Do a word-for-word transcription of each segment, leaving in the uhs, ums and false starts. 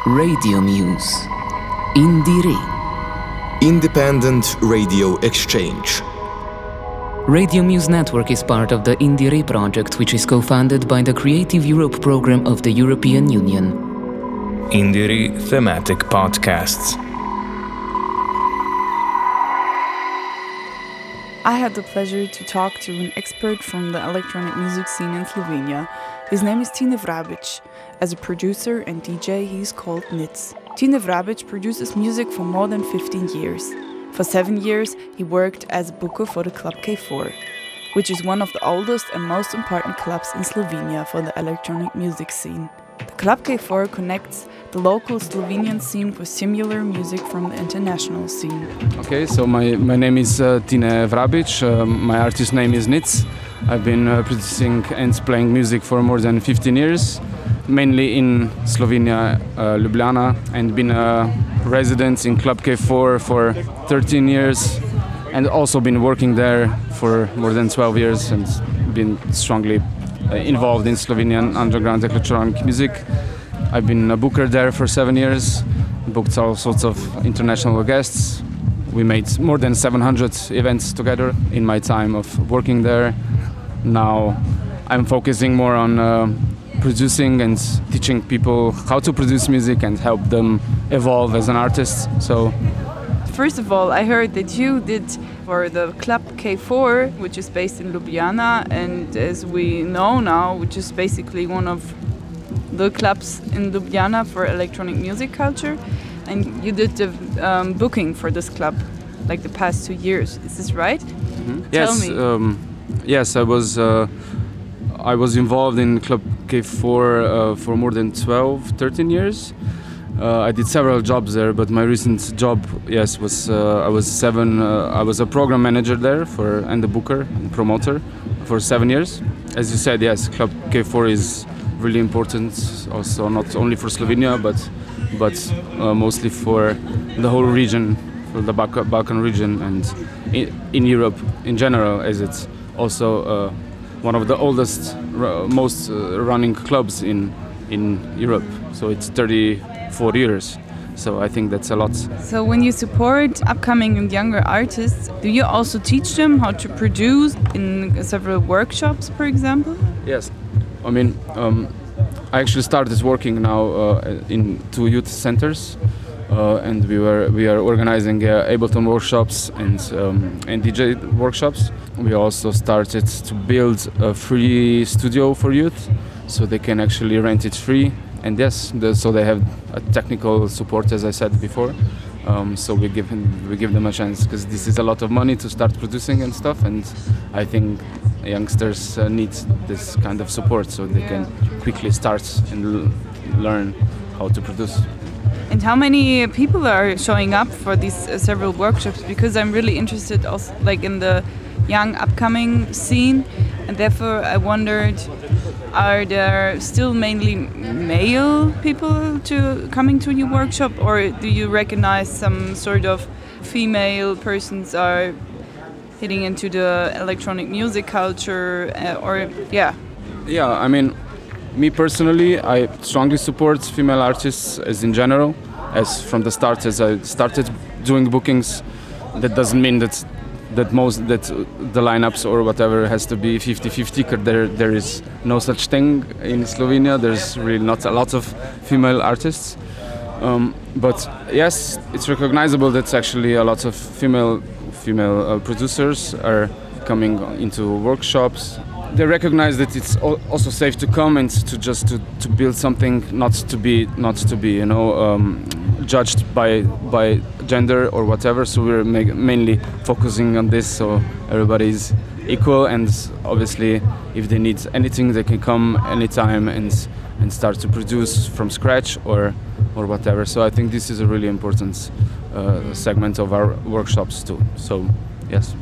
Radio Muse. Indire. Independent Radio Exchange. Radio Muse Network is part of the Indire project, which is co-funded by the Creative Europe program of the European Union. Indire Thematic Podcasts. I had the pleasure to talk to an expert from the electronic music scene in Slovenia. His name is Tine Vrabic. As a producer and D J, he is called Nitz. Tine Vrabic produces music for more than fifteen years. For seven years, he worked as a booker for the Club K four, which is one of the oldest and most important clubs in Slovenia for the electronic music scene. The Club K four connects the local Slovenian scene with similar music from the international scene. Okay, so my, my name is uh, Tine Vrabic. Uh, my artist name is Nitz. I've been uh, producing and playing music for more than fifteen years, mainly in Slovenia, uh, Ljubljana, and been a resident in Club K four for thirteen years, and also been working there for more than twelve years and been strongly uh, involved in Slovenian underground electronic music. I've been a booker there for seven years, booked all sorts of international guests. We made more than seven hundred events together in my time of working there. Now I'm focusing more on uh, producing and teaching people how to produce music and help them evolve as an artist. So, first of all, I heard that you did for the Club K four, which is based in Ljubljana, and as we know now, which is basically one of the clubs in Ljubljana for electronic music culture, and you did the um, booking for this club like the past two years. Is this right? Mm-hmm. Tell yes, me. Um, yes, I was. Uh, I was involved in Club K four uh, for more than twelve, thirteen years. Uh, I did several jobs there, but my recent job, yes, was uh, I was seven. Uh, I was a program manager there for and a booker and promoter for seven years. As you said, yes, Club K four is really important, also not only for Slovenia, but but uh, mostly for the whole region, for the Balkan, Balkan region, and in, in Europe in general, as it's also uh, one of the oldest, uh, most uh, running clubs in in Europe. So it's thirty-four years. So I think that's a lot. So when you support upcoming and younger artists, do you also teach them how to produce in several workshops, for example? Yes. I mean, um, I actually started working now uh, in two youth centers, uh, and we were we are organizing uh, Ableton workshops and um, and D J workshops. We also started to build a free studio for youth, so they can actually rent it free. And yes, the, so they have a technical support, as I said before. Um, so we give him, we give them a chance, because this is a lot of money to start producing and stuff, and I think youngsters uh, need this kind of support so they can quickly start and l- learn how to produce. And how many people are showing up for these uh, several workshops? Because I'm really interested also like in the young upcoming scene, and therefore I wondered, are there still mainly male people to coming to your workshop, or do you recognize some sort of female persons are hitting into the electronic music culture, uh, or yeah? Yeah, I mean, me personally, I strongly support female artists as in general. As from the start, as I started doing bookings, that doesn't mean that that most that the lineups or whatever has to be fifty-fifty, because there there is no such thing in Slovenia. There's really not a lot of female artists, um, but yes, it's recognizable that actually a lot of female female uh, producers are coming into workshops. They recognize that it's also safe to come and to just to, to build something, not to be not to be you know um, judged by by gender or whatever. So we're ma- mainly focusing on this, so everybody's equal, and obviously if they need anything, they can come anytime and and start to produce from scratch or or whatever. So I think this is a really important uh, segment of our workshops too. So yes.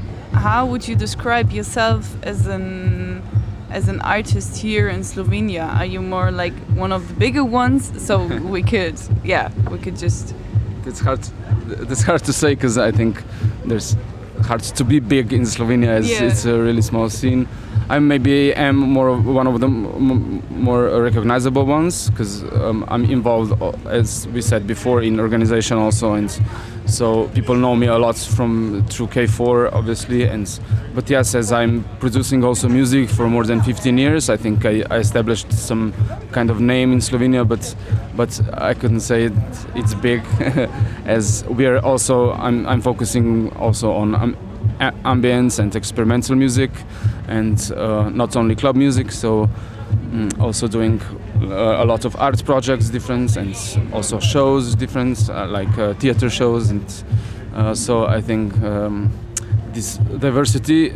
How would you describe yourself as an as an artist here in Slovenia? Are you more like one of the bigger ones? So we could, yeah, we could just. It's hard. It's hard to say, because I think there's hard to be big in Slovenia, as yeah. it's a really small scene. I maybe am more of one of the m- more recognizable ones because um, I'm involved, as we said before, in organization also, and so people know me a lot from through K four, obviously. And but yes, as I'm producing also music for more than fifteen years, I think I, I established some kind of name in Slovenia, but but I couldn't say it, it's big, as we are also. I'm I'm focusing also on. Um, ambience and experimental music, and uh, not only club music, so mm, also doing uh, a lot of art projects different, and also shows different, uh, like uh, theater shows, and uh, so I think um, this diversity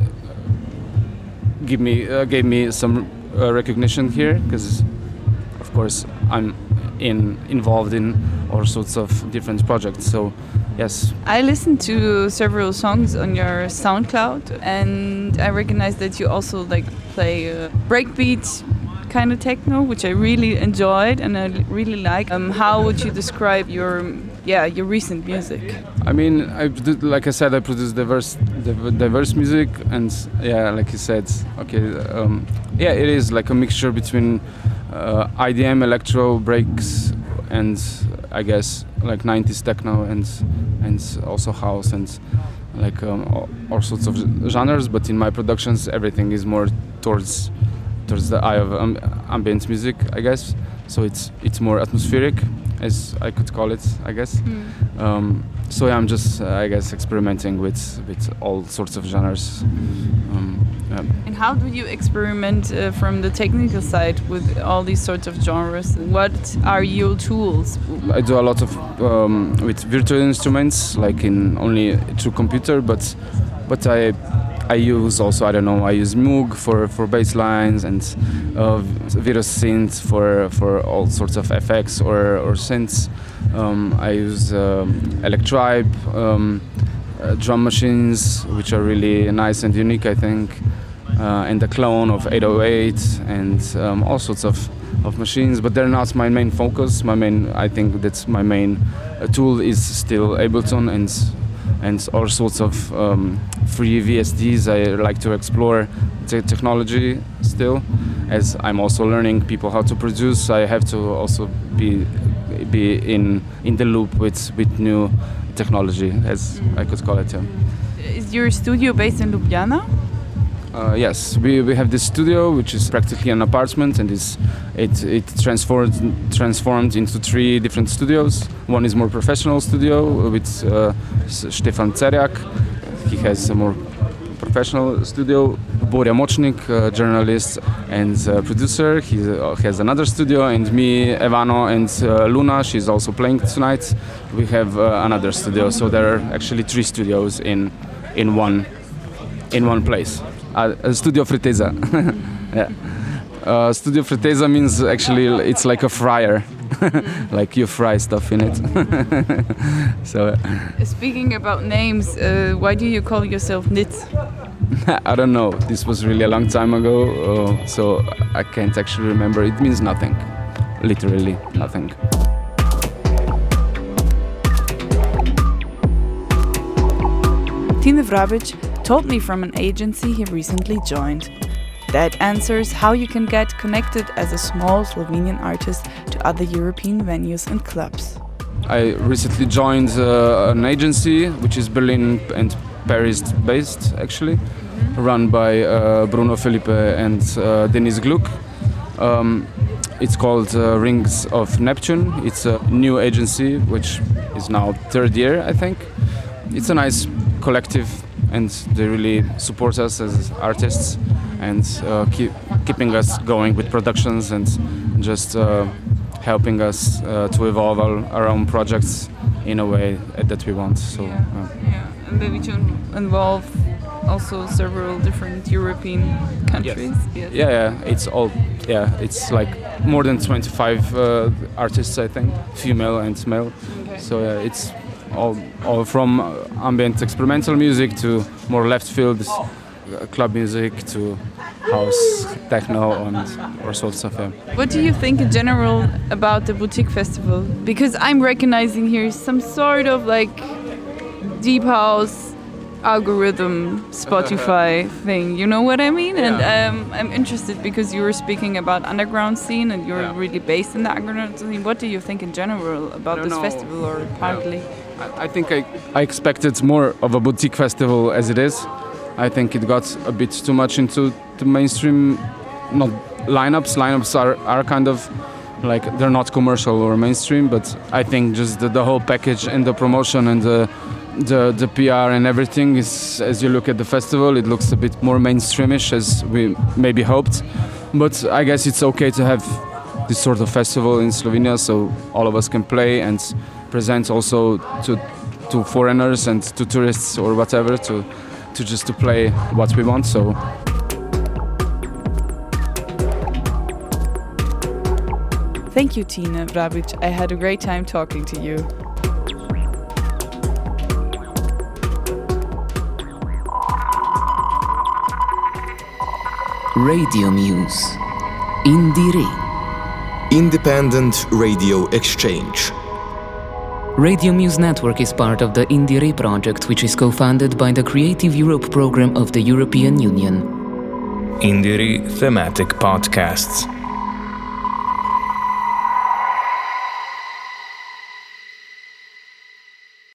give me uh, gave me some uh, recognition here, because of course I'm in involved in all sorts of different projects. So yes. I listened to several songs on your SoundCloud, and I recognize that you also like play uh, breakbeat kind of techno, which I really enjoyed and I really like. Um, how would you describe your yeah your recent music? I mean, I like I said, I produce diverse diverse music, and yeah, like you said, okay, um, yeah, it is like a mixture between uh, I D M, electro, breaks, and I guess like nineties techno, and and also house, and like um, all, all sorts of genres. But in my productions, everything is more towards towards the eye of um, ambient music, I guess. So it's it's more atmospheric, as I could call it, I guess. Mm. Um, so yeah, I'm just uh, I guess experimenting with with all sorts of genres. Um, yeah. And how do you experiment uh, from the technical side with all these sorts of genres? What are your tools? I do a lot of um, with virtual instruments, like in only through computer, but but I I use also I don't know I use Moog for for bass lines, and uh, Virus synth for for all sorts of effects or or synths. Um, I use um, Electribe um, uh, drum machines, which are really nice and unique, I think. Uh, and a clone of eight oh eight, and um, all sorts of, of machines, but they're not my main focus. My main, I think that's my main uh, tool is still Ableton, and and all sorts of um, free V S Ds. I like to explore the technology still, as I'm also learning people how to produce. I have to also be be in in the loop with with new technology, as I could call it. Yeah. Is your studio based in Ljubljana? Uh, yes, we, we have this studio, which is practically an apartment, and is it it transformed transformed into three different studios. One is more professional studio with uh, Stefan Cerjak. He has a more professional studio. Borja Močnik, uh, journalist and uh, producer, he uh, has another studio, and me, Evano, and uh, Luna, she's also playing tonight. We have uh, another studio, so there are actually three studios in in one in one place. Uh, uh, Studio Friteza. Yeah. Uh, Studio Friteza means actually it's like a fryer, like you fry stuff in it. So. Uh, Speaking about names, uh, why do you call yourself Nitz? I don't know. This was really a long time ago, uh, so I can't actually remember. It means nothing, literally nothing. Tine Vrabic told me from an agency he recently joined. That answers how you can get connected as a small Slovenian artist to other European venues and clubs. I recently joined uh, an agency which is Berlin and Paris based, actually, mm-hmm. run by uh, Bruno Felipe and uh, Denis Gluck. Um, it's called uh, Rings of Neptune. It's a new agency which is now third year, I think. It's a nice collective, and they really support us as artists, and uh, keep keeping us going with productions, and just uh, helping us uh, to evolve our, our own projects in a way that we want. So, yeah, uh, yeah. And maybe to involve also several different European countries. Yes. Yes. Yeah, yeah, it's all. Yeah, it's like more than twenty-five uh, artists, I think, female and male. Okay. So yeah, it's. All, all from ambient experimental music to more left field uh, club music to house, techno, and all sorts of them. What do you think in general about the Boutique Festival? Because I'm recognizing here some sort of like deep house, algorithm Spotify thing, you know what I mean? Yeah. And um, I'm interested because you were speaking about underground scene and you're Yeah. really based in the underground scene. What do you think in general about I this don't know. festival, or partly? I, I think I, I expected more of a boutique festival as it is. I think it got a bit too much into the mainstream, not lineups. Lineups are, are kind of like, they're not commercial or mainstream, but I think just the, the whole package and the promotion and the, the the P R and everything is, as you look at the festival, it looks a bit more mainstreamish as we maybe hoped. But I guess it's okay to have this sort of festival in Slovenia, so all of us can play and present also to to foreigners and to tourists or whatever, to to just to play what we want. So Thank you, Tine Vrabic. I had a great time talking to you. Radio Muse. Indire. Independent Radio Exchange. Radio Muse Network is part of the Indire project, which is co-funded by the Creative Europe program of the European Union. Indire Thematic Podcasts.